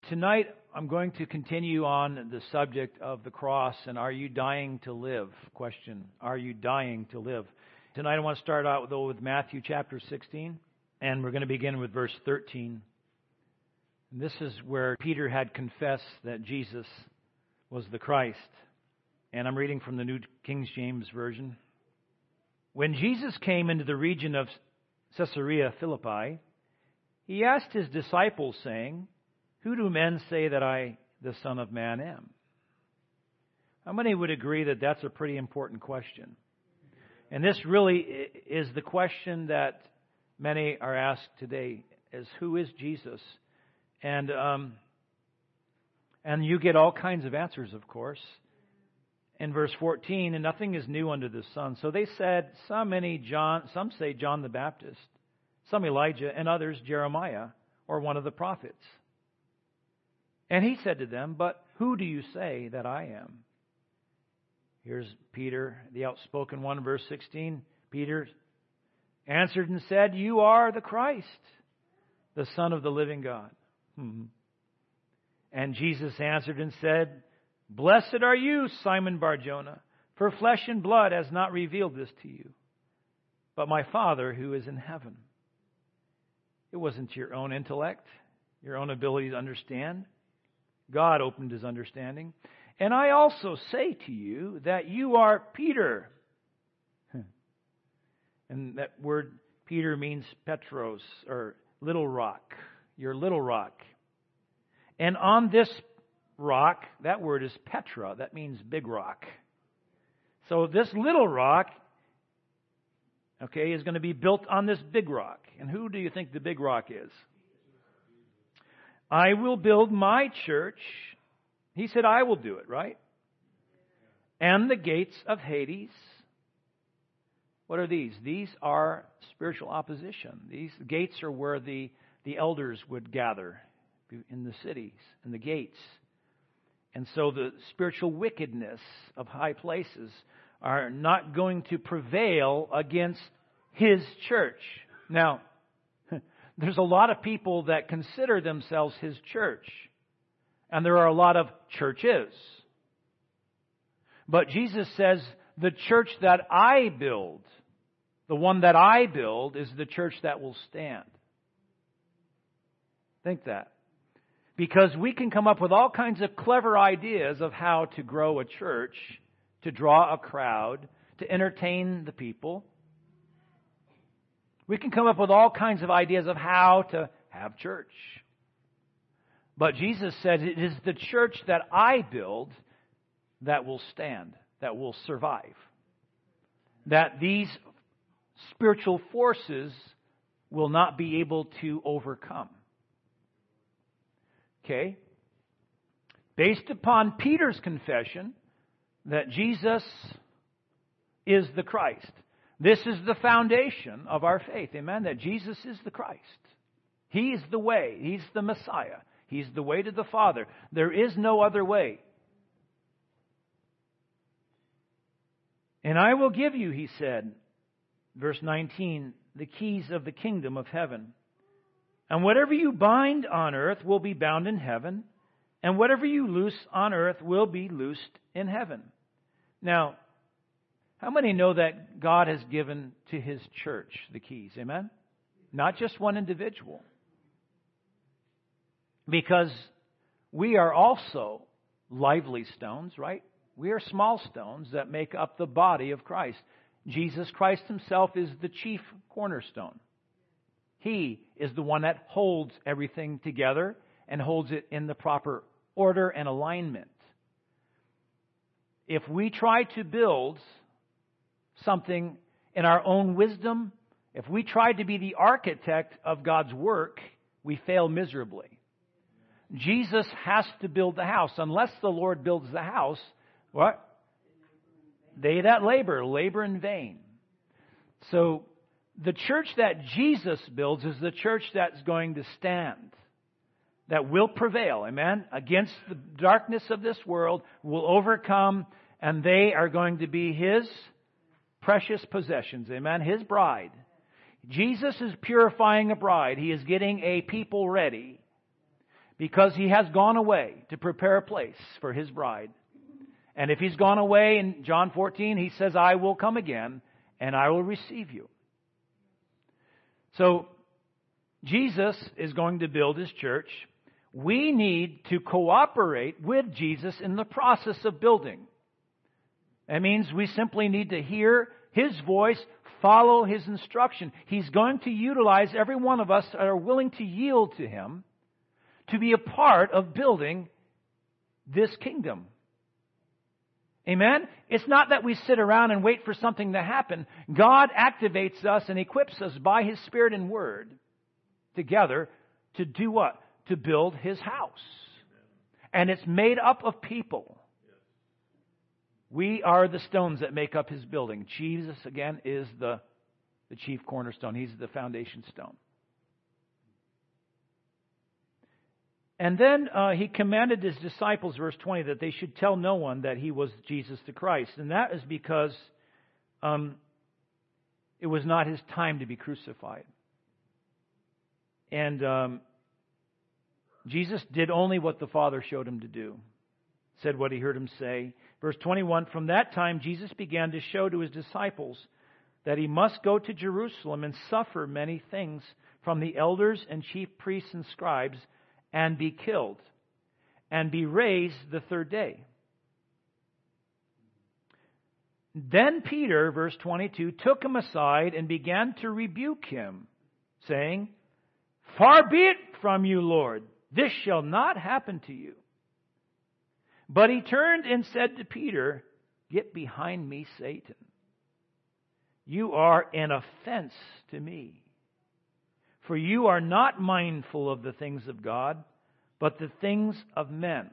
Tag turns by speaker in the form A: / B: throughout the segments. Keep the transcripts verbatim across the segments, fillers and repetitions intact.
A: Tonight, I'm going to continue on the subject of the cross and are you dying to live? Question. Are you dying to live? Tonight, I want to start out, though, with Matthew chapter sixteen, and we're going to begin with verse thirteen. And this is where Peter had confessed that Jesus was the Christ. And I'm reading from the New King James Version. When Jesus came into the region of Caesarea Philippi, he asked his disciples, saying, "Who do men say that I, the Son of Man, am?" How many would agree that that's a pretty important question? And this really is the question that many are asked today, is who is Jesus? And um, and you get all kinds of answers, of course. In verse fourteen, and nothing is new under the sun. So they said, some many John, some say John the Baptist, some Elijah, and others Jeremiah, or one of the prophets. And he said to them, "But who do you say that I am?" Here's Peter, the outspoken one, verse sixteen. Peter answered and said, "You are the Christ, the Son of the living God." Hmm. And Jesus answered and said, "Blessed are you, Simon Bar-Jonah, for flesh and blood has not revealed this to you, but my Father who is in heaven." It wasn't your own intellect, your own ability to understand. God opened his understanding. "And I also say to you that you are Peter." And that word Peter means Petros, or little rock. Your little rock. And on this rock, that word is Petra. That means big rock. So this little rock, okay, is going to be built on this big rock. And who do you think the big rock is? "I will build my church." He said, I will do it, right? "And the gates of Hades." What are these? These are spiritual opposition. These gates are where the, the elders would gather in the cities, in the gates. And so the spiritual wickedness of high places are not going to prevail against His church. Now, there's a lot of people that consider themselves His church. And there are a lot of churches. But Jesus says, the church that I build, the one that I build, is the church that will stand. Think that. Because we can come up with all kinds of clever ideas of how to grow a church, to draw a crowd, to entertain the people. We can come up with all kinds of ideas of how to have church. But Jesus said, it is the church that I build that will stand, that will survive. That these spiritual forces will not be able to overcome. Okay? Based upon Peter's confession that Jesus is the Christ. This is the foundation of our faith. Amen? That Jesus is the Christ. He is the way. He's the Messiah. He's the way to the Father. There is no other way. "And I will give you," he said, verse nineteen, "the keys of the kingdom of heaven. And whatever you bind on earth will be bound in heaven, and whatever you loose on earth will be loosed in heaven." Now, how many know that God has given to His church the keys? Amen? Not just one individual. Because we are also lively stones, right? We are small stones that make up the body of Christ. Jesus Christ Himself is the chief cornerstone. He is the one that holds everything together and holds it in the proper order and alignment. If we try to build something in our own wisdom, if we try to be the architect of God's work, we fail miserably. Jesus has to build the house. Unless the Lord builds the house, what? They that labor, labor in vain. So, the church that Jesus builds is the church that's going to stand. That will prevail, amen? Against the darkness of this world, will overcome, and they are going to be His precious possessions, amen? His bride. Jesus is purifying a bride. He is getting a people ready. because He has gone away to prepare a place for His bride. And if He's gone away in John fourteen, He says, I will come again and I will receive you. So, Jesus is going to build His church. We need to cooperate with Jesus in the process of building. That means we simply need to hear His voice, follow His instruction. He's going to utilize every one of us that are willing to yield to Him to be a part of building this kingdom. Amen? It's not that we sit around and wait for something to happen. God activates us and equips us by His Spirit and Word together to do what? To build His house. And it's made up of people. We are the stones that make up His building. Jesus, again, is the, the chief cornerstone. He's the foundation stone. And then uh, He commanded His disciples, verse twenty, that they should tell no one that He was Jesus the Christ. And that is because um, it was not His time to be crucified. And um, Jesus did only what the Father showed Him to do. Said what He heard Him say. Verse twenty-one, from that time Jesus began to show to His disciples that He must go to Jerusalem and suffer many things from the elders and chief priests and scribes, and be killed, and be raised the third day. Then Peter, verse twenty-two, took Him aside and began to rebuke Him, saying, Far be it from you, Lord, this shall not happen to you. But He turned and said to Peter, Get behind me, Satan. You are an offense to me. For you are not mindful of the things of God, but the things of men.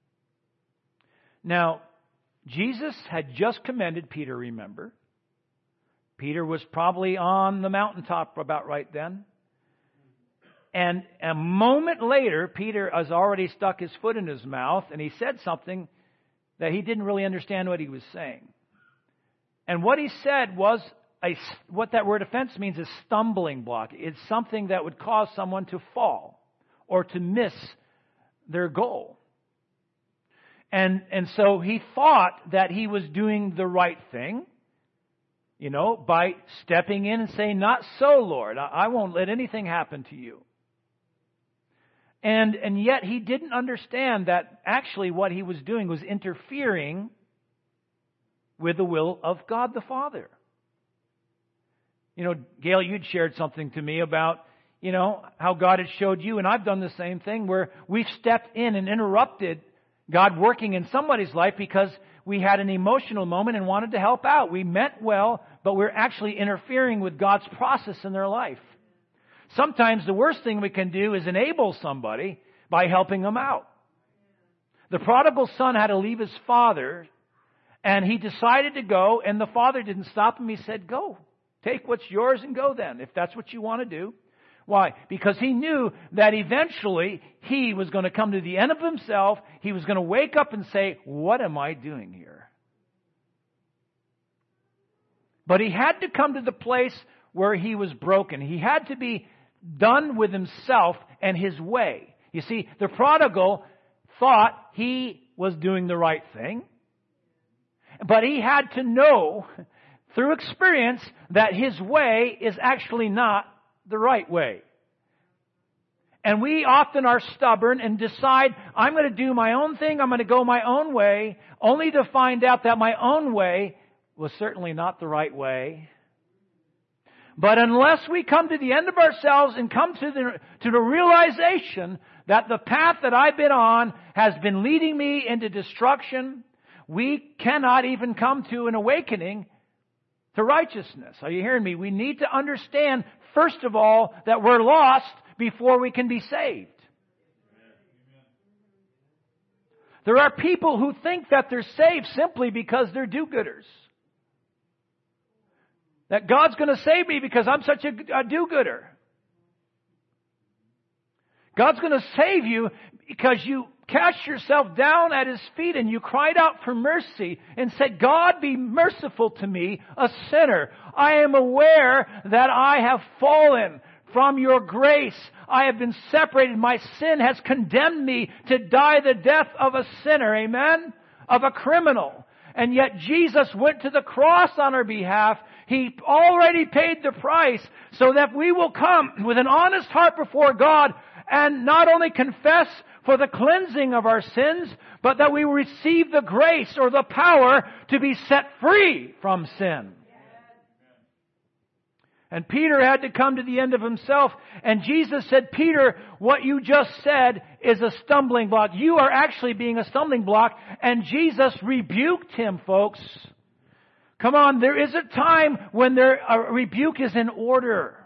A: Now, Jesus had just commended Peter, remember. Peter was probably on the mountaintop about right then. And a moment later, Peter has already stuck his foot in his mouth, and he said something that he didn't really understand what he was saying. And what he said was, a, what that word offense means is stumbling block. It's something that would cause someone to fall or to miss their goal. And, and so he thought that he was doing the right thing, you know, by stepping in and saying, Not so, Lord. I, I won't let anything happen to you. And, and yet he didn't understand that actually what he was doing was interfering with the will of God the Father. You know, Gail, you'd shared something to me about, you know, how God had showed you, and I've done the same thing, where we've stepped in and interrupted God working in somebody's life because we had an emotional moment and wanted to help out. We meant well, but we're actually interfering with God's process in their life. Sometimes the worst thing we can do is enable somebody by helping them out. The prodigal son had to leave his father, and he decided to go, and the father didn't stop him. He said, Go. Take what's yours and go then, if that's what you want to do. Why? Because he knew that eventually he was going to come to the end of himself. He was going to wake up and say, What am I doing here? But he had to come to the place where he was broken. He had to be done with himself and his way. You see, the prodigal thought he was doing the right thing, but he had to know through experience that his way is actually not the right way. And we often are stubborn and decide, I'm going to do my own thing, I'm going to go my own way, only to find out that my own way was certainly not the right way. But unless we come to the end of ourselves and come to the, to the realization that the path that I've been on has been leading me into destruction, we cannot even come to an awakening to righteousness. Are you hearing me? We need to understand, first of all, that we're lost before we can be saved. There are people who think that they're saved simply because they're do-gooders. That God's going to save me because I'm such a, a do-gooder. God's going to save you because you cast yourself down at His feet and you cried out for mercy and said, God, be merciful to me, a sinner. I am aware that I have fallen from your grace. I have been separated. My sin has condemned me to die the death of a sinner. Amen? Of a criminal. And yet Jesus went to the cross on our behalf. He already paid the price so that we will come with an honest heart before God and not only confess for the cleansing of our sins, but that we will receive the grace or the power to be set free from sin. And Peter had to come to the end of himself. And Jesus said, Peter, what you just said is a stumbling block. You are actually being a stumbling block. And Jesus rebuked him, folks. Come on, there is a time when there, a rebuke is in order.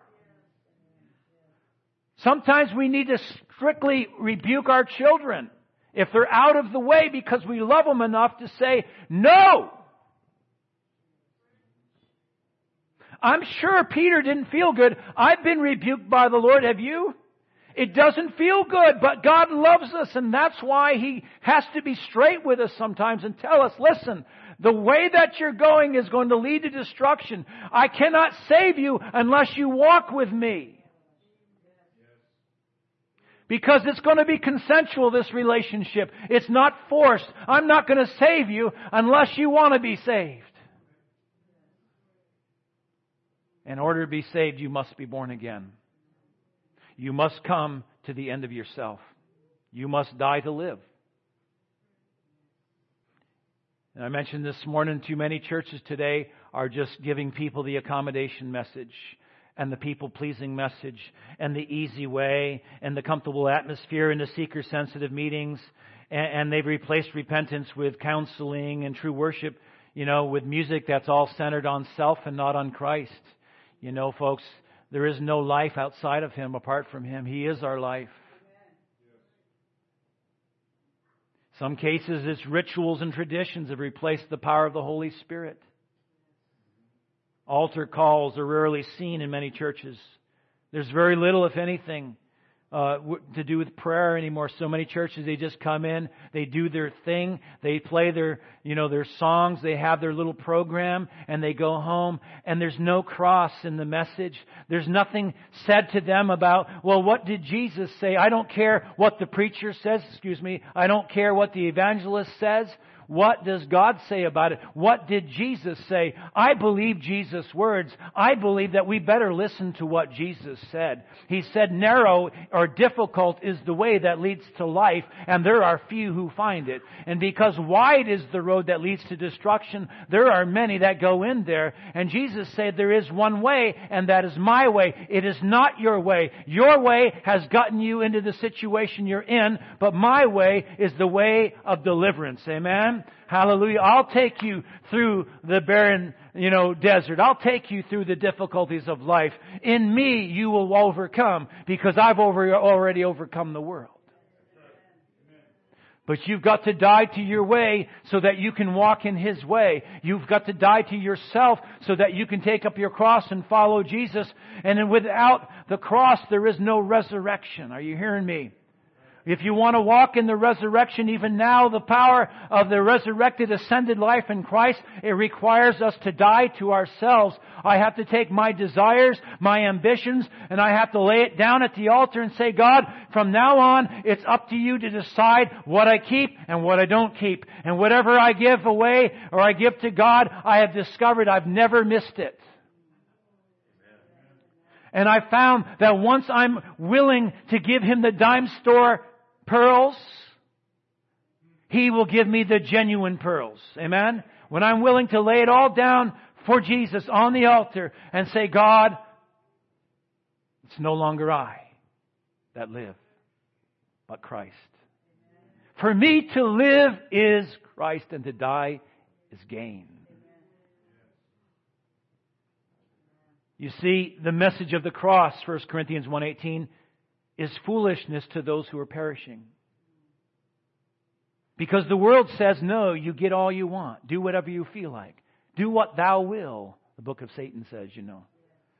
A: Sometimes we need to strictly rebuke our children if they're out of the way because we love them enough to say, no! I'm sure Peter didn't feel good. I've been rebuked by the Lord. Have you? It doesn't feel good, but God loves us, and that's why He has to be straight with us sometimes and tell us, listen, the way that you're going is going to lead to destruction. I cannot save you unless you walk with me. Because it's going to be consensual, this relationship. It's not forced. I'm not going to save you unless you want to be saved. In order to be saved, you must be born again. You must come to the end of yourself. You must die to live. And I mentioned this morning, too many churches today are just giving people the accommodation message and the people-pleasing message and the easy way and the comfortable atmosphere and the seeker-sensitive meetings. And, and they've replaced repentance with counseling and true worship, you know, with music that's all centered on self and not on Christ. You know, folks, there is no life outside of Him apart from Him. He is our life. Some cases, it's rituals and traditions have replaced the power of the Holy Spirit. Altar calls are rarely seen in many churches. There's very little, if anything, uh, to do with prayer anymore. So many churches, they just come in, they do their thing, they play their, you know, their songs, they have their little program, and they go home, and there's no cross in the message. There's nothing said to them about, well, what did Jesus say? I don't care what the preacher says, excuse me, I don't care what the evangelist says. What does God say about it? What did Jesus say? I believe Jesus' words. I believe that we better listen to what Jesus said. He said, narrow or difficult is the way that leads to life, and there are few who find it. And because wide is the road that leads to destruction, there are many that go in there. And Jesus said, there is one way, and that is my way. It is not your way. Your way has gotten you into the situation you're in, but my way is the way of deliverance. Amen? Hallelujah. I'll take you through the barren, you know, desert. I'll take you through the difficulties of life. In me, you will overcome because I've over, already overcome the world. But you've got to die to your way so that you can walk in His way. You've got to die to yourself so that you can take up your cross and follow Jesus. And without the cross, there is no resurrection. Are you hearing me? If you want to walk in the resurrection, even now, the power of the resurrected, ascended life in Christ, it requires us to die to ourselves. I have to take my desires, my ambitions, and I have to lay it down at the altar and say, God, from now on, it's up to you to decide what I keep and what I don't keep. And whatever I give away or I give to God, I have discovered I've never missed it. And I found that once I'm willing to give Him the dime store pearls, He will give me the genuine pearls. Amen? When I'm willing to lay it all down for Jesus on the altar and say, God, it's no longer I that live, but Christ. For me to live is Christ, and to die is gain. You see, the message of the cross, First Corinthians one eighteen, is foolishness to those who are perishing. Because the world says, no, you get all you want. Do whatever you feel like. Do what thou will, the book of Satan says, you know.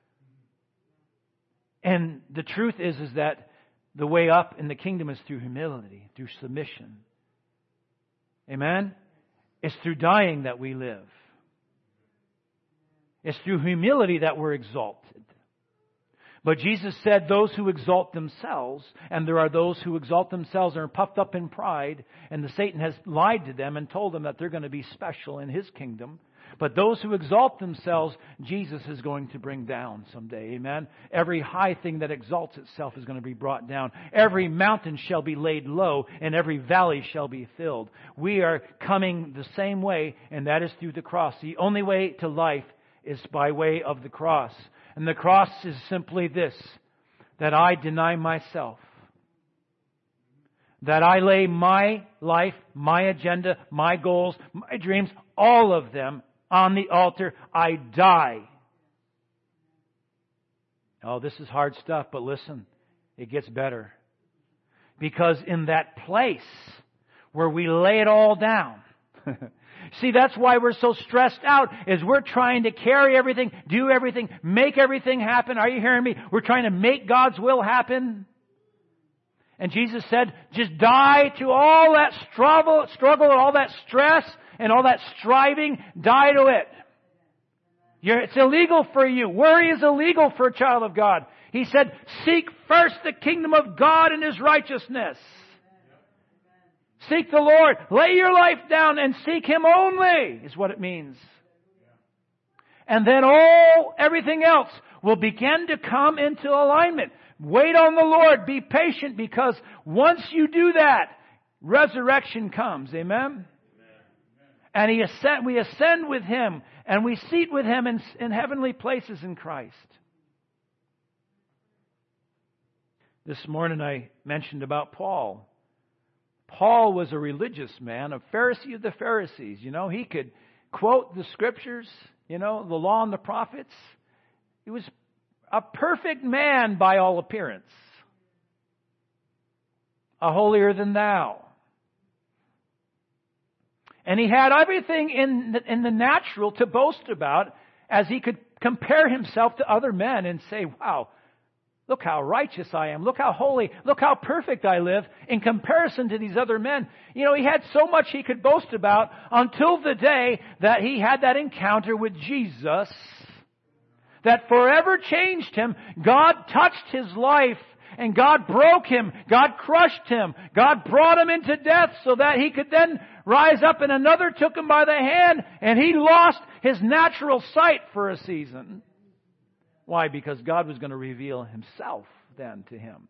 A: And the truth is, is that the way up in the kingdom is through humility, through submission. Amen? It's through dying that we live. It's through humility that we're exalted. But Jesus said those who exalt themselves, and there are those who exalt themselves and are puffed up in pride, and the Satan has lied to them and told them that they're going to be special in His kingdom. But those who exalt themselves, Jesus is going to bring down someday. Amen? Every high thing that exalts itself is going to be brought down. Every mountain shall be laid low, and every valley shall be filled. We are coming the same way, and that is through the cross. The only way to life is by way of the cross. And the cross is simply this, that I deny myself. That I lay my life, my agenda, my goals, my dreams, all of them on the altar. I die. Oh, this is hard stuff, but listen, it gets better. Because in that place where we lay it all down, see, that's why we're so stressed out, is we're trying to carry everything, do everything, make everything happen. Are you hearing me? We're trying to make God's will happen. And Jesus said, just die to all that struggle, struggle and all that stress and all that striving. Die to it. You're, it's illegal for you. Worry is illegal for a child of God. He said, seek first the kingdom of God and His righteousness. Seek the Lord. Lay your life down and seek Him only, is what it means. And then all, everything else will begin to come into alignment. Wait on the Lord. Be patient, because once you do that, resurrection comes. Amen? And he ascend, we ascend with Him, and we seat with Him in, in heavenly places in Christ. This morning I mentioned about Paul. Paul was a religious man, a Pharisee of the Pharisees. You know, he could quote the Scriptures, you know, the law and the prophets. He was a perfect man by all appearance. A holier than thou. And he had everything in the, in the natural to boast about, as he could compare himself to other men and say, wow, look how righteous I am. Look how holy. Look how perfect I live in comparison to these other men. You know, he had so much he could boast about until the day that he had that encounter with Jesus that forever changed him. God touched his life and God broke him. God crushed him. God brought him into death so that he could then rise up, and another took him by the hand, and he lost his natural sight for a season. Why? Because God was going to reveal Himself then to him.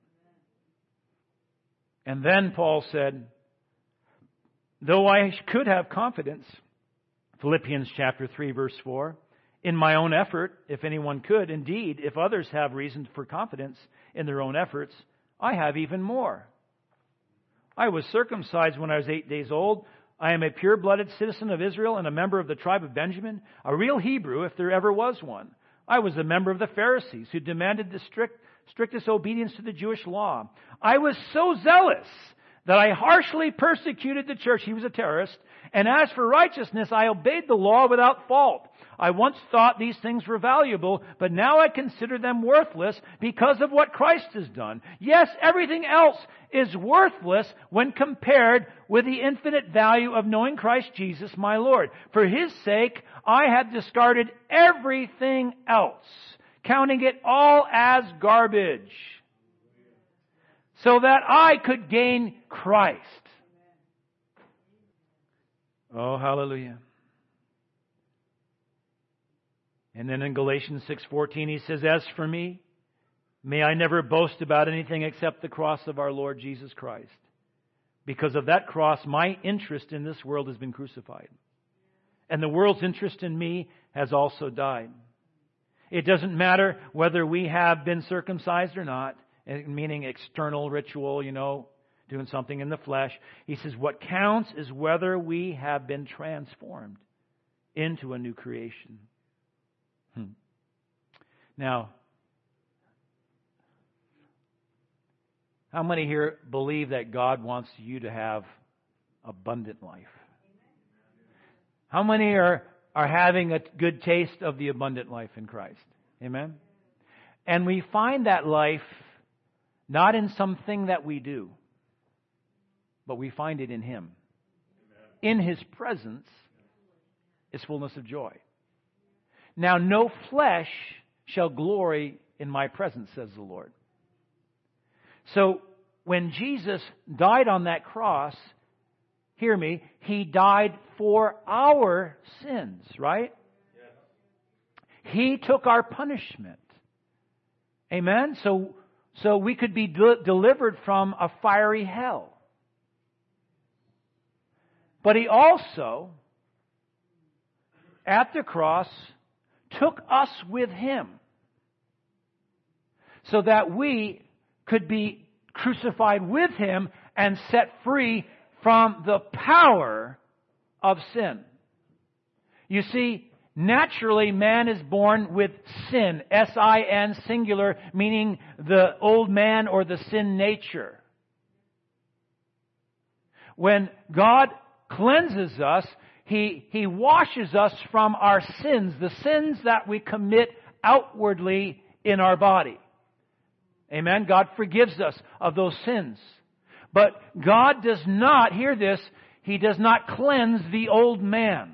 A: And then Paul said, though I could have confidence, Philippians chapter three verse four, in my own effort, if anyone could, indeed, if others have reason for confidence in their own efforts, I have even more. I was circumcised when I was eight days old. I am a pure-blooded citizen of Israel and a member of the tribe of Benjamin, a real Hebrew if there ever was one. I was a member of the Pharisees who demanded the strict, strictest obedience to the Jewish law. I was so zealous that I harshly persecuted the church. He was a terrorist. And as for righteousness, I obeyed the law without fault. I once thought these things were valuable, but now I consider them worthless because of what Christ has done. Yes, everything else is worthless when compared with the infinite value of knowing Christ Jesus, my Lord. For His sake, I have discarded everything else, counting it all as garbage, so that I could gain Christ. Oh, hallelujah. And then in Galatians six fourteen, he says, as for me, may I never boast about anything except the cross of our Lord Jesus Christ. Because of that cross, my interest in this world has been crucified. And the world's interest in me has also died. It doesn't matter whether we have been circumcised or not, meaning external ritual, you know, doing something in the flesh. He says what counts is whether we have been transformed into a new creation. Hmm. Now, how many here believe that God wants you to have abundant life? How many are, are having a good taste of the abundant life in Christ? Amen? And we find that life not in something that we do, but we find it in Him. In His presence is fullness of joy. Now, no flesh shall glory in my presence, says the Lord. So when Jesus died on that cross, hear me, He died for our sins, right? Yes. He took our punishment. Amen? So, so we could be de- delivered from a fiery hell. But He also, at the cross, took us with Him so that we could be crucified with Him and set free from the power of sin. You see, naturally man is born with sin, S I N, singular, meaning the old man or the sin nature. When God cleanses us, He, He washes us from our sins, the sins that we commit outwardly in our body. Amen? God forgives us of those sins. But God does not, hear this, He does not cleanse the old man.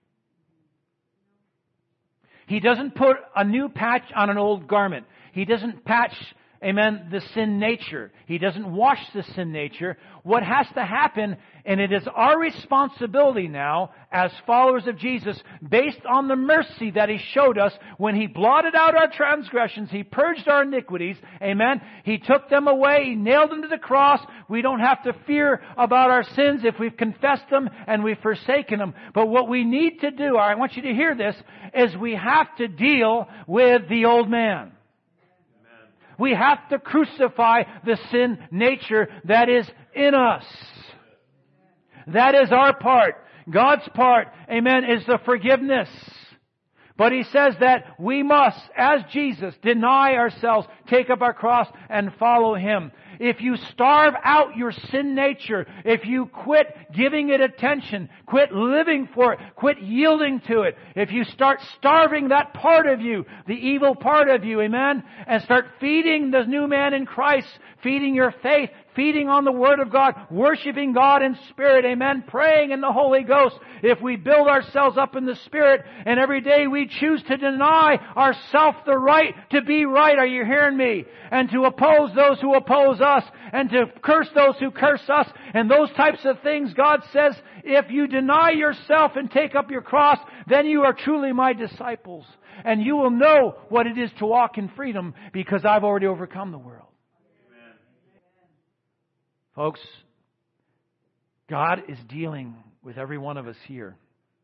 A: He doesn't put a new patch on an old garment. He doesn't patch, amen, the sin nature. He doesn't wash the sin nature. What has to happen, and it is our responsibility now as followers of Jesus, based on the mercy that He showed us when He blotted out our transgressions, He purged our iniquities, amen. He took them away, He nailed them to the cross. We don't have to fear about our sins if we've confessed them and we've forsaken them. But what we need to do, I want you to hear this, is we have to deal with the old man. We have to crucify the sin nature that is in us. That is our part. God's part, amen, is the forgiveness. But He says that we must, as Jesus, deny ourselves, take up our cross, and follow Him. If you starve out your sin nature, if you quit giving it attention, quit living for it, quit yielding to it, if you start starving that part of you, the evil part of you, amen, and start feeding the new man in Christ, feeding your faith, feeding on the Word of God, worshiping God in Spirit, amen, praying in the Holy Ghost, if we build ourselves up in the Spirit, and every day we choose to deny ourselves the right to be right, are you hearing me? And to oppose those who oppose us, and to curse those who curse us, and those types of things, God says, if you deny yourself and take up your cross, then you are truly my disciples. And you will know what it is to walk in freedom, because I've already overcome the world. Amen. Folks, God is dealing with every one of us here.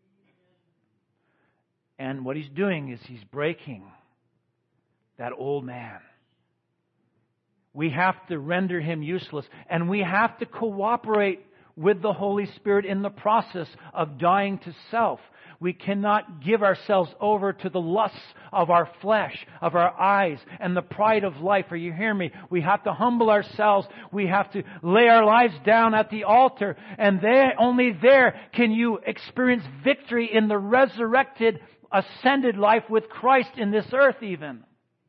A: And what He's doing is He's breaking that old man. We have to render him useless. And we have to cooperate with the Holy Spirit in the process of dying to self. We cannot give ourselves over to the lusts of our flesh, of our eyes, and the pride of life. Are you hearing me? We have to humble ourselves. We have to lay our lives down at the altar. And there, only there can you experience victory in the resurrected, ascended life with Christ in this earth even.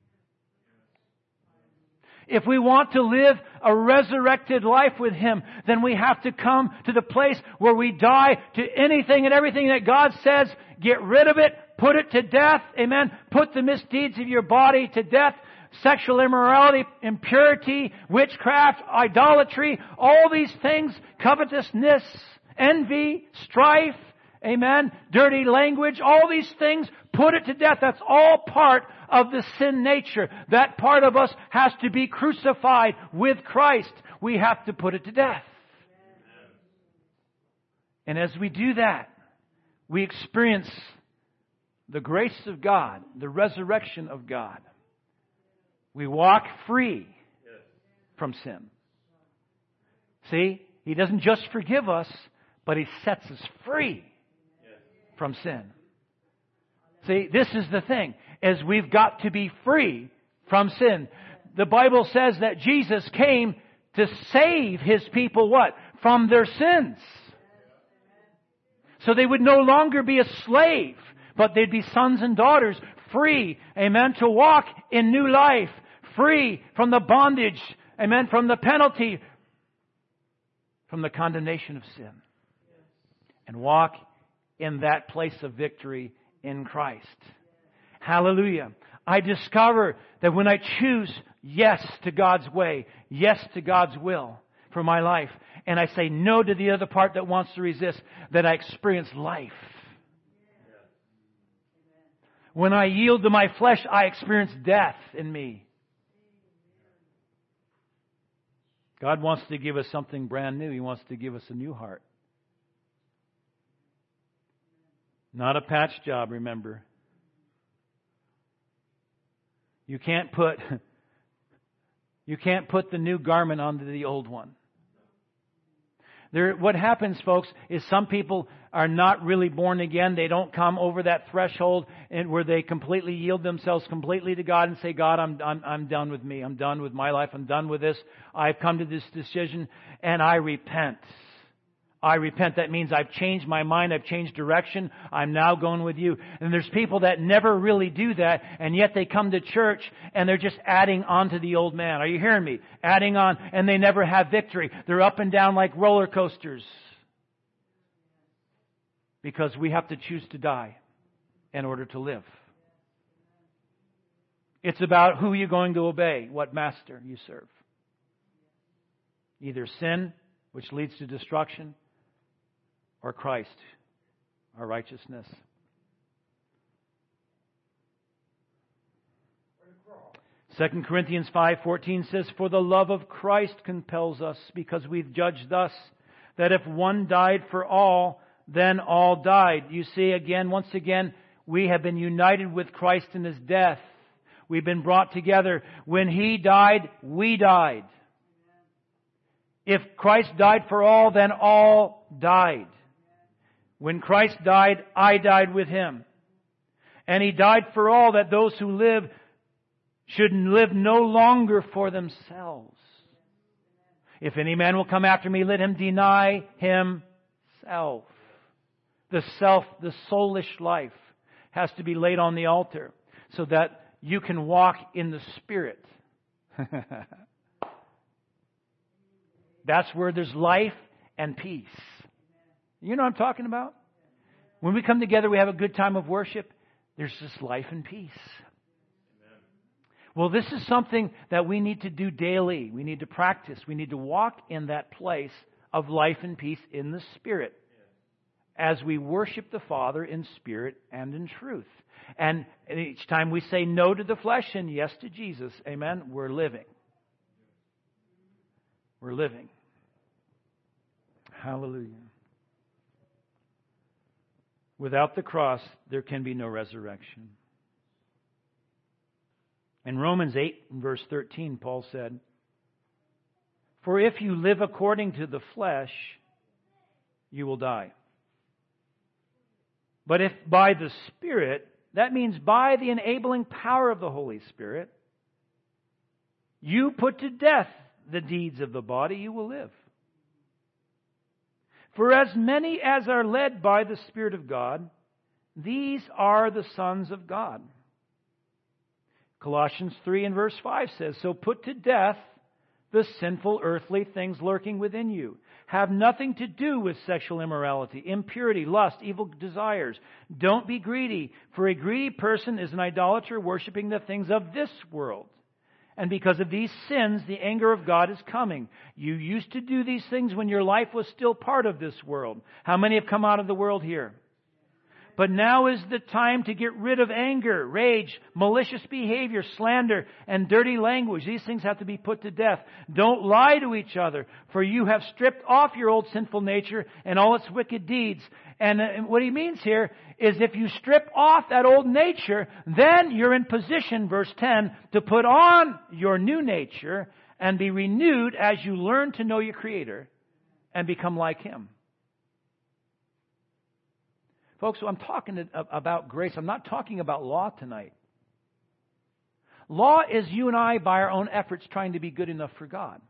A: If we want to live a resurrected life with Him, then we have to come to the place where we die to anything and everything that God says. Get rid of it. Put it to death. Amen. Put the misdeeds of your body to death. Sexual immorality, impurity, witchcraft, idolatry, all these things, covetousness, envy, strife, amen, dirty language, all these things, put it to death. That's all part of the sin nature. That part of us has to be crucified with Christ. We have to put it to death. And as we do that, we experience the grace of God, the resurrection of God. We walk free from sin. See, He doesn't just forgive us, but He sets us free from sin. See, this is the thing, is we've got to be free from sin. The Bible says that Jesus came to save His people, what? From their sins. So they would no longer be a slave, but they'd be sons and daughters, free, amen, to walk in new life, free from the bondage, amen, from the penalty, from the condemnation of sin, and walk in that place of victory in Christ. Hallelujah. I discover that when I choose yes to God's way, yes to God's will for my life, and I say no to the other part that wants to resist, that I experience life. When I yield to my flesh, I experience death in me. God wants to give us something brand new. He wants to give us a new heart. Not a patch job, remember. You can't put you can't put the new garment onto the old one. There, what happens, folks, is some people are not really born again. They don't come over that threshold and where they completely yield themselves completely to God and say, God, I'm, I'm, I'm done with me. I'm done with my life. I'm done with this. I've come to this decision and I repent. I repent. That means I've changed my mind. I've changed direction. I'm now going with you. And there's people that never really do that, and yet they come to church and they're just adding on to the old man. Are you hearing me? Adding on, and they never have victory. They're up and down like roller coasters. Because we have to choose to die in order to live. It's about who you're going to obey, what master you serve. Either sin, which leads to destruction, or Christ, our righteousness. Second Corinthians five fourteen says, "For the love of Christ compels us, because we've judged thus, that if one died for all, then all died." You see, again, once again, we have been united with Christ in His death. We've been brought together. When He died, we died. If Christ died for all, then all died. When Christ died, I died with Him. And He died for all, that those who live should live no longer for themselves. If any man will come after me, let him deny himself. The self, the soulish life has to be laid on the altar so that you can walk in the Spirit. That's where there's life and peace. You know what I'm talking about? When we come together, we have a good time of worship. There's just life and peace. Amen. Well, this is something that we need to do daily. We need to practice. We need to walk in that place of life and peace in the Spirit as we worship the Father in spirit and in truth. And each time we say no to the flesh and yes to Jesus, amen, we're living. We're living. Hallelujah. Without the cross, there can be no resurrection. In Romans eight, verse thirteen, Paul said, "For if you live according to the flesh, you will die. But if by the Spirit," that means by the enabling power of the Holy Spirit, "you put to death the deeds of the body, you will live. For as many as are led by the Spirit of God, these are the sons of God." Colossians three and verse five says, "So put to death the sinful earthly things lurking within you. Have nothing to do with sexual immorality, impurity, lust, evil desires. Don't be greedy, for a greedy person is an idolater, worshiping the things of this world. And because of these sins, the anger of God is coming. You used to do these things when your life was still part of this world." How many have come out of the world here? "But now is the time to get rid of anger, rage, malicious behavior, slander, and dirty language. These things have to be put to death. Don't lie to each other, for you have stripped off your old sinful nature and all its wicked deeds." And what he means here is if you strip off that old nature, then you're in position, verse ten, to put on your new nature and be renewed as you learn to know your Creator and become like Him. Folks, so I'm talking about grace. I'm not talking about law tonight. Law is you and I, by our own efforts, trying to be good enough for God.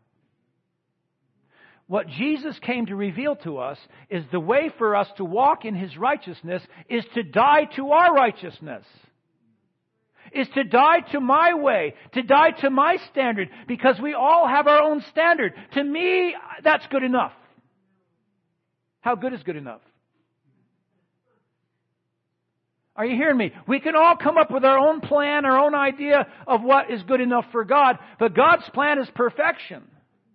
A: What Jesus came to reveal to us is the way for us to walk in His righteousness is to die to our righteousness. Is to die to my way, to die to my standard, because we all have our own standard. To me, that's good enough. How good is good enough? Are you hearing me? We can all come up with our own plan, our own idea of what is good enough for God, but God's plan is perfection.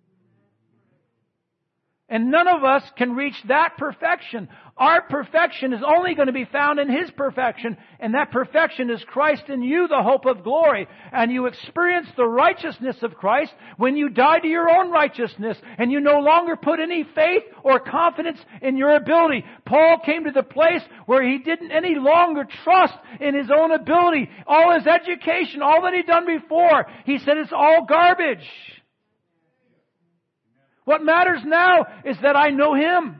A: And none of us can reach that perfection. Our perfection is only going to be found in His perfection. And that perfection is Christ in you, the hope of glory. And you experience the righteousness of Christ when you die to your own righteousness. And you no longer put any faith or confidence in your ability. Paul came to the place where he didn't any longer trust in his own ability. All his education, all that he'd done before, he said it's all garbage. What matters now is that I know Him.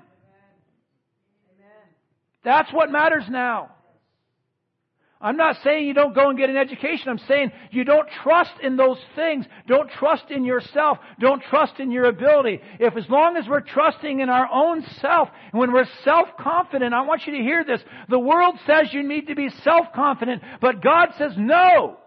A: That's what matters now. I'm not saying you don't go and get an education. I'm saying you don't trust in those things. Don't trust in yourself. Don't trust in your ability. If as long as we're trusting in our own self, and when we're self-confident, I want you to hear this. The world says you need to be self-confident, but God says no.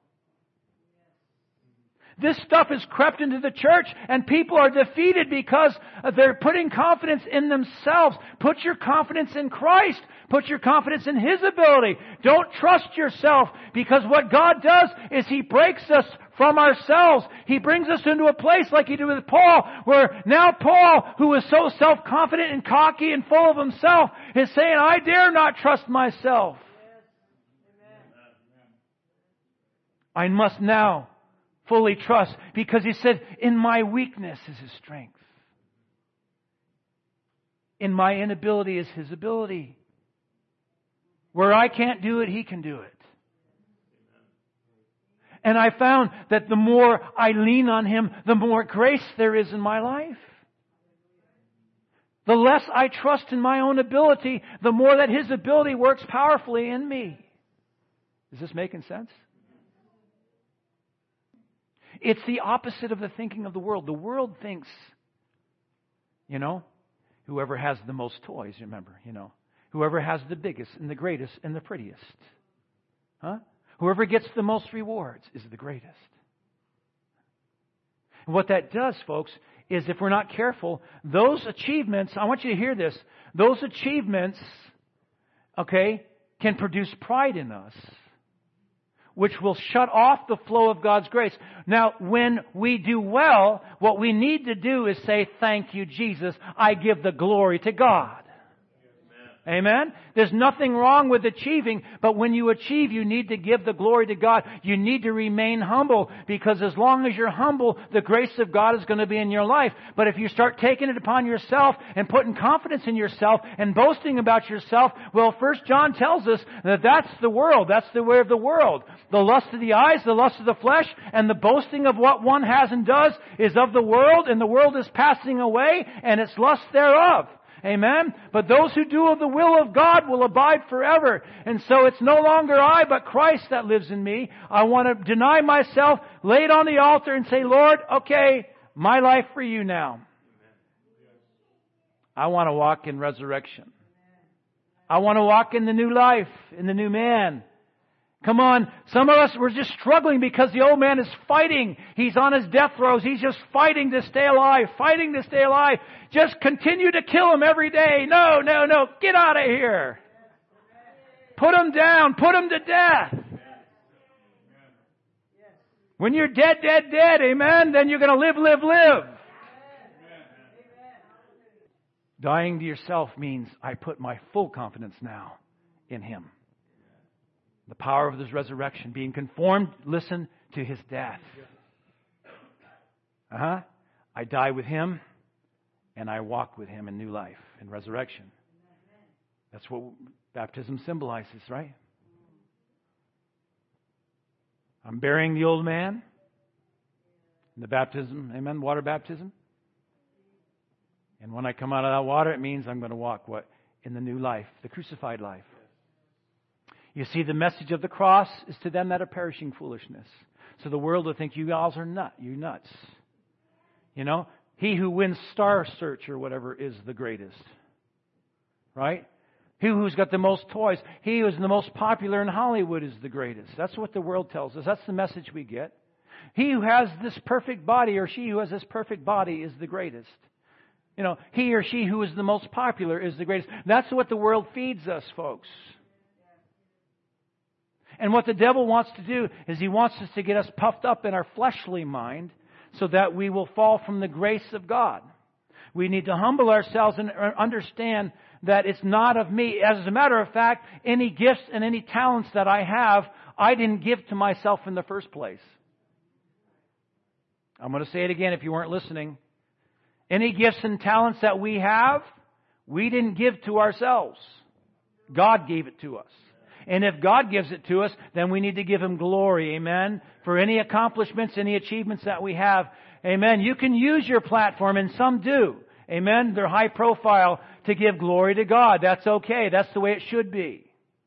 A: This stuff has crept into the church and people are defeated because they're putting confidence in themselves. Put your confidence in Christ. Put your confidence in His ability. Don't trust yourself, because what God does is He breaks us from ourselves. He brings us into a place like He did with Paul, where now Paul, who is so self-confident and cocky and full of himself, is saying, I dare not trust myself. I must now fully trust, because He said, in my weakness is His strength. In my inability is His ability. Where I can't do it, He can do it. And I found that the more I lean on Him, the more grace there is in my life. The less I trust in my own ability, the more that His ability works powerfully in me. Is this making sense? It's the opposite of the thinking of the world. The world thinks, you know, whoever has the most toys, remember, you know. Whoever has the biggest and the greatest and the prettiest. Huh? Whoever gets the most rewards is the greatest. And what that does, folks, is if we're not careful, those achievements, I want you to hear this, those achievements, okay, can produce pride in us, which will shut off the flow of God's grace. Now, when we do well, what we need to do is say, thank you, Jesus. I give the glory to God. Amen? There's nothing wrong with achieving, but when you achieve, you need to give the glory to God. You need to remain humble, because as long as you're humble, the grace of God is going to be in your life. But if you start taking it upon yourself and putting confidence in yourself and boasting about yourself, well, First John tells us that that's the world. That's the way of the world. The lust of the eyes, the lust of the flesh, and the boasting of what one has and does is of the world, and the world is passing away, and its lust thereof. Amen? But those who do of the will of God will abide forever. And so it's no longer I, but Christ that lives in me. I want to deny myself, lay it on the altar and say, Lord, okay, my life for you now. I want to walk in resurrection. I want to walk in the new life, in the new man. Come on, some of us, we're just struggling because the old man is fighting. He's on his death throes. He's just fighting to stay alive, fighting to stay alive. Just continue to kill him every day. No, no, no, get out of here. Put him down, put him to death. When you're dead, dead, dead, amen, then you're going to live, live, live. Dying to yourself means I put my full confidence now in Him. The power of His resurrection, being conformed, listen, to His death. Uh-huh. I die with Him, and I walk with Him in new life, in resurrection. That's what baptism symbolizes, right? I'm burying the old man in the baptism, amen, water baptism. And when I come out of that water, it means I'm going to walk what? In the new life, the crucified life. You see, the message of the cross is to them that are perishing foolishness. So the world will think you guys are nut, you nuts. You know, he who wins Star Search or whatever is the greatest. Right? He who's got the most toys, he who's the most popular in Hollywood is the greatest. That's what the world tells us. That's the message we get. He who has this perfect body or she who has this perfect body is the greatest. You know, he or she who is the most popular is the greatest. That's what the world feeds us, folks. And what the devil wants to do is he wants us to get us puffed up in our fleshly mind so that we will fall from the grace of God. We need to humble ourselves and understand that it's not of me. As a matter of fact, any gifts and any talents that I have, I didn't give to myself in the first place. I'm going to say it again if you weren't listening. Any gifts and talents that we have, we didn't give to ourselves. God gave it to us. And if God gives it to us, then we need to give Him glory. Amen. For any accomplishments, any achievements that we have. Amen. You can use your platform, and some do. Amen. They're high profile to give glory to God. That's okay. That's the way it should be.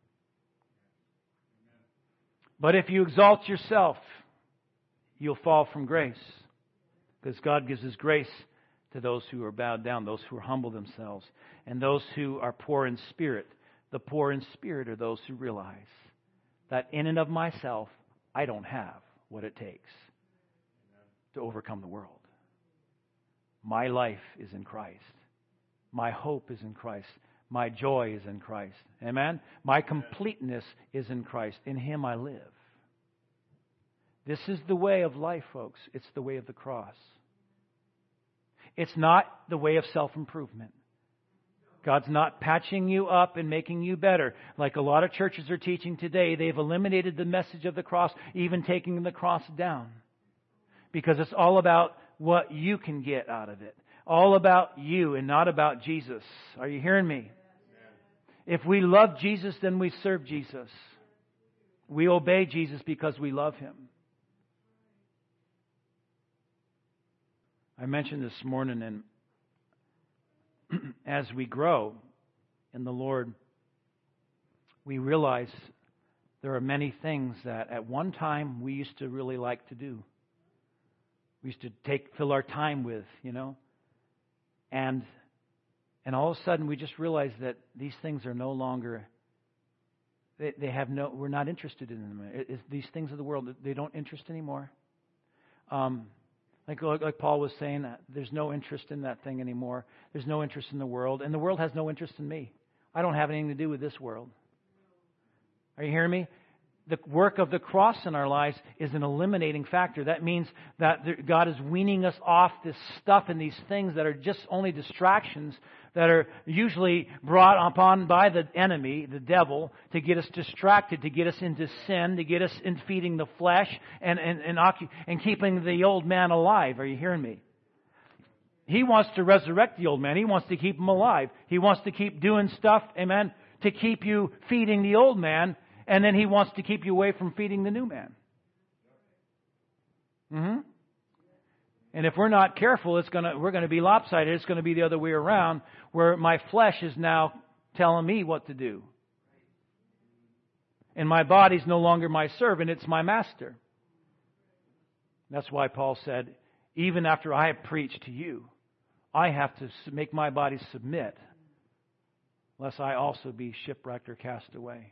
A: But if you exalt yourself, you'll fall from grace. Because God gives His grace to those who are bowed down, those who humble themselves, and those who are poor in spirit. The poor in spirit are those who realize that in and of myself, I don't have what it takes to overcome the world. My life is in Christ. My hope is in Christ. My joy is in Christ. Amen? My completeness is in Christ. In Him I live. This is the way of life, folks. It's the way of the cross. It's not the way of self-improvement. God's not patching you up and making you better. Like a lot of churches are teaching today, they've eliminated the message of the cross, even taking the cross down. Because it's all about what you can get out of it. All about you and not about Jesus. Are you hearing me? If we love Jesus, then we serve Jesus. We obey Jesus because we love Him. I mentioned this morning, and as we grow in the Lord, we realize there are many things that at one time we used to really like to do. We used to take fill our time with, you know. And and all of a sudden we just realize that these things are no longer, they, they have no, we're not interested in them. It, it, these things of the world, they don't interest anymore. Um, like, like Paul was saying, there's no interest in that thing anymore. There's no interest in the world. And the world has no interest in me. I don't have anything to do with this world. Are you hearing me? The work of the cross in our lives is an eliminating factor. That means that God is weaning us off this stuff and these things that are just only distractions that are usually brought upon by the enemy, the devil, to get us distracted, to get us into sin, to get us in feeding the flesh and, and, and, and keeping the old man alive. Are you hearing me? He wants to resurrect the old man. He wants to keep him alive. He wants to keep doing stuff, amen, to keep you feeding the old man. And then he wants to keep you away from feeding the new man. Mm-hmm. And if we're not careful, it's gonna we're going to be lopsided. It's going to be the other way around, where my flesh is now telling me what to do. And my body's no longer my servant, it's my master. That's why Paul said, even after I have preached to you, I have to make my body submit, lest I also be shipwrecked or cast away.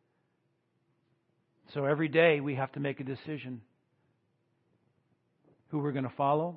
A: So every day we have to make a decision who we're going to follow.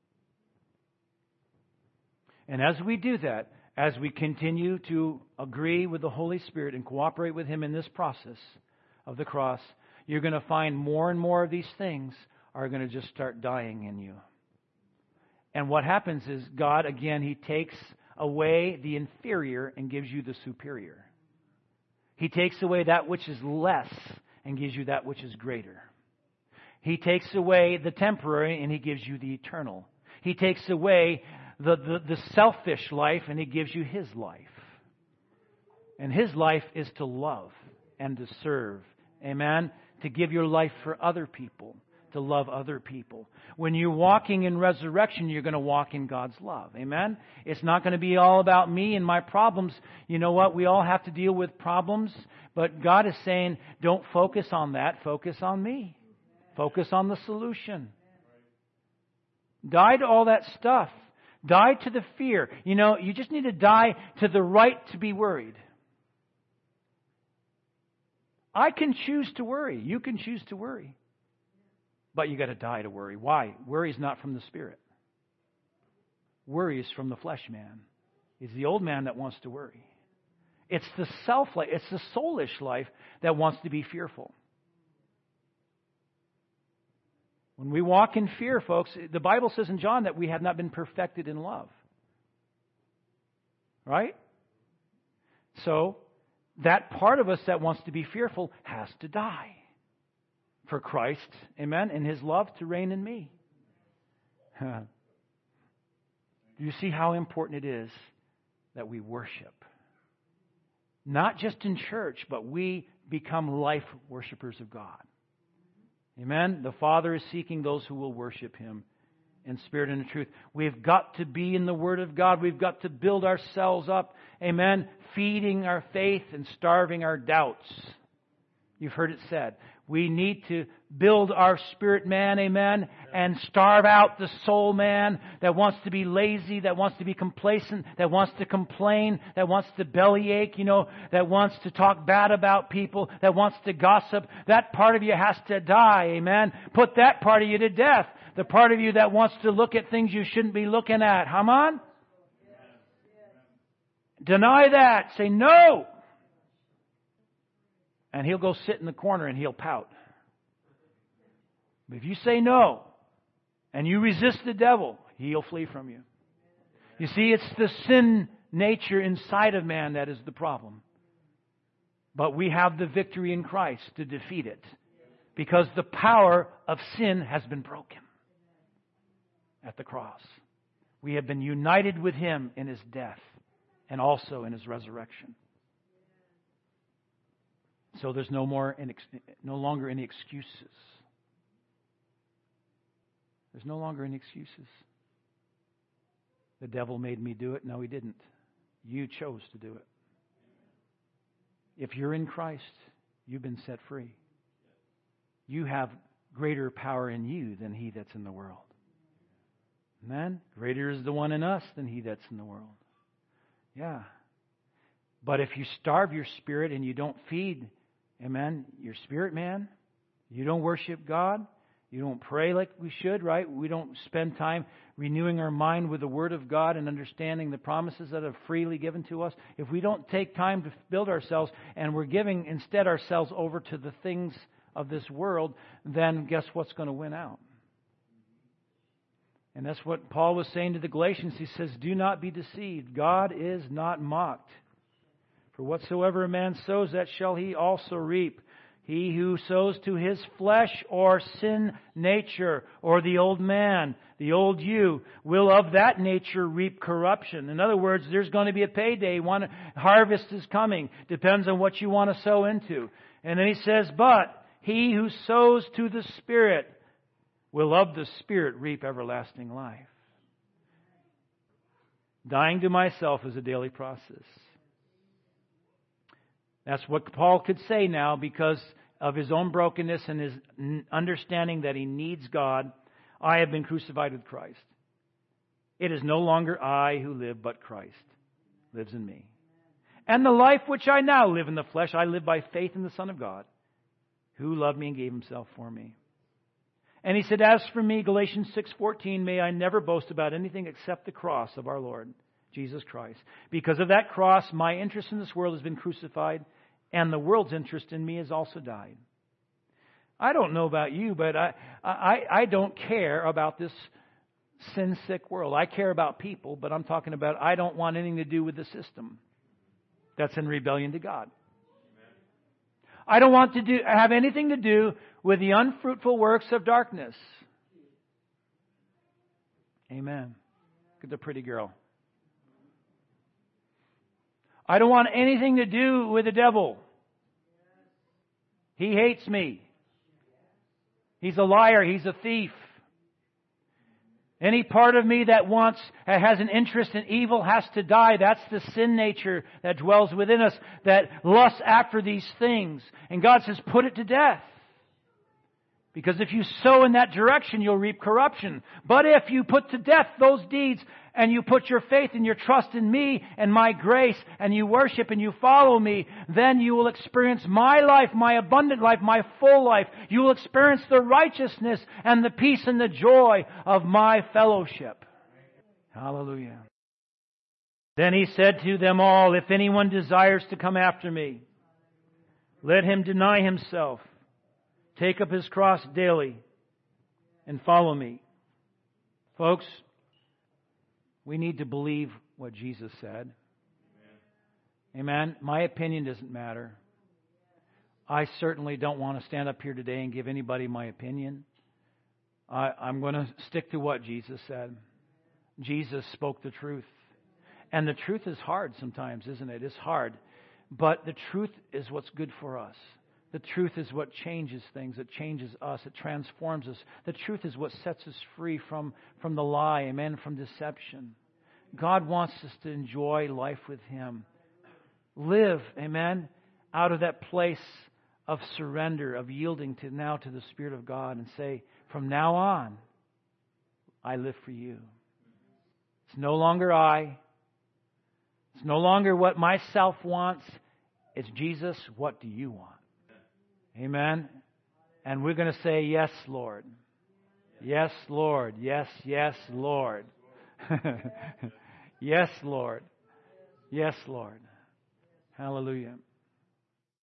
A: And as we do that, as we continue to agree with the Holy Spirit and cooperate with Him in this process of the cross, you're going to find more and more of these things are going to just start dying in you. And what happens is God, again, He takes away the inferior and gives you the superior. He takes away that which is less and gives you that which is greater. He takes away the temporary and He gives you the eternal. He takes away the, the, the selfish life and He gives you His life. And His life is to love and to serve. Amen? To give your life for other people. To love other people. When you're walking in resurrection, you're going to walk in God's love. Amen? It's not going to be all about me and my problems. You know what? We all have to deal with problems. But God is saying, don't focus on that. Focus on me. Focus on the solution. Die to all that stuff. Die to the fear. You know, you just need to die to the right to be worried. I can choose to worry. You can choose to worry. But you got to die to worry. Why? Worry is not from the Spirit. Worry is from the flesh man. It's the old man that wants to worry. It's the self life, it's the soulish life that wants to be fearful. When we walk in fear, folks, the Bible says in John that we have not been perfected in love. Right? So, that part of us that wants to be fearful has to die for Christ, amen, and His love to reign in me. Do you see how important it is that we worship? Not just in church, but we become life worshipers of God. Amen? The Father is seeking those who will worship Him in spirit and in truth. We've got to be in the Word of God. We've got to build ourselves up. Amen? Feeding our faith and starving our doubts. You've heard it said. We need to build our spirit man, amen, and starve out the soul man that wants to be lazy, that wants to be complacent, that wants to complain, that wants to bellyache, you know, that wants to talk bad about people, that wants to gossip. That part of you has to die, amen. Put that part of you to death. The part of you that wants to look at things you shouldn't be looking at. Come on? Deny that. Say no. And he'll go sit in the corner and he'll pout. But if you say no, and you resist the devil, he'll flee from you. You see, it's the sin nature inside of man that is the problem. But we have the victory in Christ to defeat it. Because the power of sin has been broken at the cross. We have been united with Him in His death and also in His resurrection. So there's no more, no longer any excuses. There's no longer any excuses. The devil made me do it. No, he didn't. You chose to do it. If you're in Christ, you've been set free. You have greater power in you than he that's in the world. Amen? Greater is the one in us than he that's in the world. Yeah. But if you starve your spirit and you don't feed, amen, your spirit man, you don't worship God, you don't pray like we should, right? We don't spend time renewing our mind with the Word of God and understanding the promises that are freely given to us. If we don't take time to build ourselves and we're giving instead ourselves over to the things of this world, then guess what's going to win out? And that's what Paul was saying to the Galatians. He says, do not be deceived. God is not mocked. For whatsoever a man sows, that shall he also reap. He who sows to his flesh or sin nature, or the old man, the old you, will of that nature reap corruption. In other words, there's going to be a payday. One harvest is coming. Depends on what you want to sow into. And then he says, but he who sows to the Spirit will of the Spirit reap everlasting life. Dying to myself is a daily process. That's what Paul could say now because of his own brokenness and his understanding that he needs God. I have been crucified with Christ. It is no longer I who live, but Christ lives in me. And the life which I now live in the flesh, I live by faith in the Son of God, who loved me and gave Himself for me. And he said, as for me, Galatians six fourteen, may I never boast about anything except the cross of our Lord Jesus Christ. Because of that cross, my interest in this world has been crucified, and the world's interest in me has also died. I don't know about you, but I, I, I don't care about this sin-sick world. I care about people, but I'm talking about I don't want anything to do with the system that's in rebellion to God. I don't want to do have anything to do with the unfruitful works of darkness. Amen. Look at the pretty girl. I don't want anything to do with the devil. He hates me. He's a liar. He's a thief. Any part of me that wants, that has an interest in evil has to die. That's the sin nature that dwells within us, that lusts after these things. And God says, put it to death. Because if you sow in that direction, you'll reap corruption. But if you put to death those deeds, and you put your faith and your trust in me and my grace, and you worship and you follow me, then you will experience my life, my abundant life, my full life. You will experience the righteousness and the peace and the joy of my fellowship. Hallelujah. Then he said to them all, if anyone desires to come after me, let him deny himself, take up his cross daily, and follow me. Folks, we need to believe what Jesus said. Amen. My opinion doesn't matter. I certainly don't want to stand up here today and give anybody my opinion. I, I'm going to stick to what Jesus said. Jesus spoke the truth. And the truth is hard sometimes, isn't it? It's hard. But the truth is what's good for us. The truth is what changes things. It changes us. It transforms us. The truth is what sets us free from, from the lie, amen, from deception. God wants us to enjoy life with Him. Live, amen, out of that place of surrender, of yielding to now to the Spirit of God and say, from now on, I live for you. It's no longer I. It's no longer what myself wants. It's Jesus, what do you want? Amen. And we're going to say, yes, Lord. Yes, Lord. Yes, yes, Lord. Yes, Lord. Yes, Lord. Hallelujah.